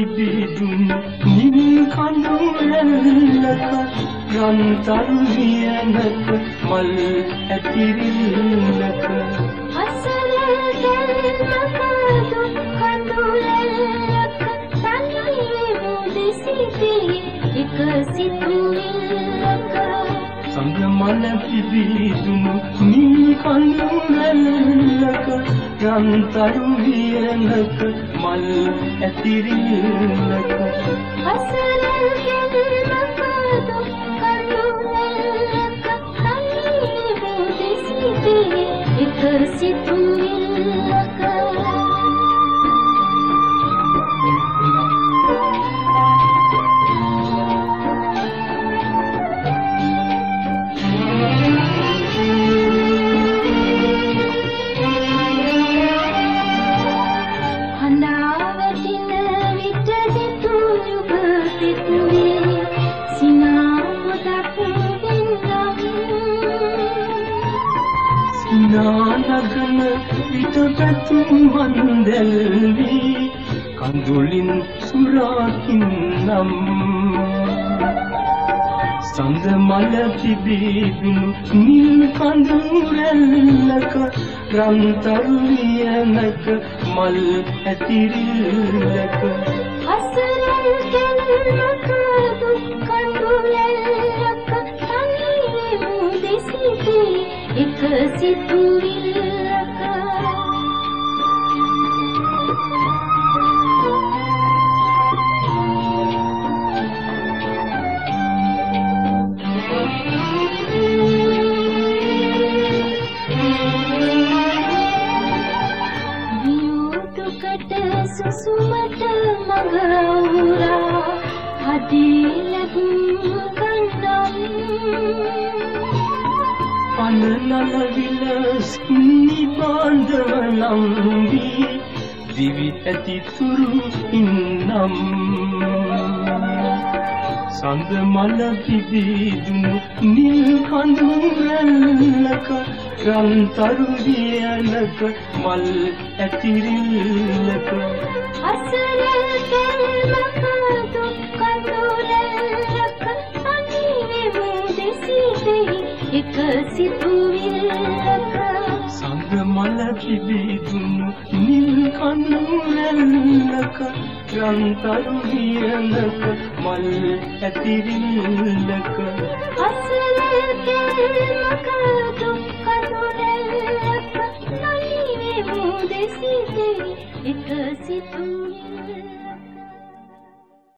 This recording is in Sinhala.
පිබිදුණු නිල් කඳුරැල්ලක රන්තරු වියනක මල් ඇතිරිල්ලක අසරල් ගැල්මක දුක් කඳුරැල්ලක තනියේ මුදසිතේ එක සිතුවිල්ලක සඳමල පිබිදුණු නිල් කඳුරැල්ලක රන්තරු වියනක මල් ඇතිරිල්ලක අසරල් ගැල්මක දුක් කඳුරැල්ලක තනියේ මුදසිතේ එක සිතුවිල්ලක නානගන විතපැතුම් වන්දල්වි කඳුලින් සුරාකින්නම් සඳ මල පිබිදුණු නිල් කඳුරැල්ලක රන්තරු වියනක මල් ඇතිරිල්ලක අසරල් ගැල්මක දුක් කඳුරැල්ලක තනියේ මුදසිතේ එක සිතුවිල්ලක වියුතුකට සුසුමට මඟ අවුරා හදේ ලැබුම් කන්නම් පනනල විලස් නිබාන්දවලම්වි දිවි ඇති තුරු ඉන්නම් සඳ මල පිබිදුණු නිල් කඳුරැල්ලක රන්තරු වියනක මල් ඇතිරිල්ලක අසරල් ගැල්මක දුක් කඳුරැල්ලක තනියේ මුදසිතේ එක සිතුවිල්ලක සඳ මල පිබිදුණු නිල් කඳුරැල්ලක රන්තරු වියනක මල් ඇතිරිල්ලක අසරල් ගැල්මක දුක් කඳුරැල්ලක තනියේ මුදසිතේ එක සිතුවිල්ලක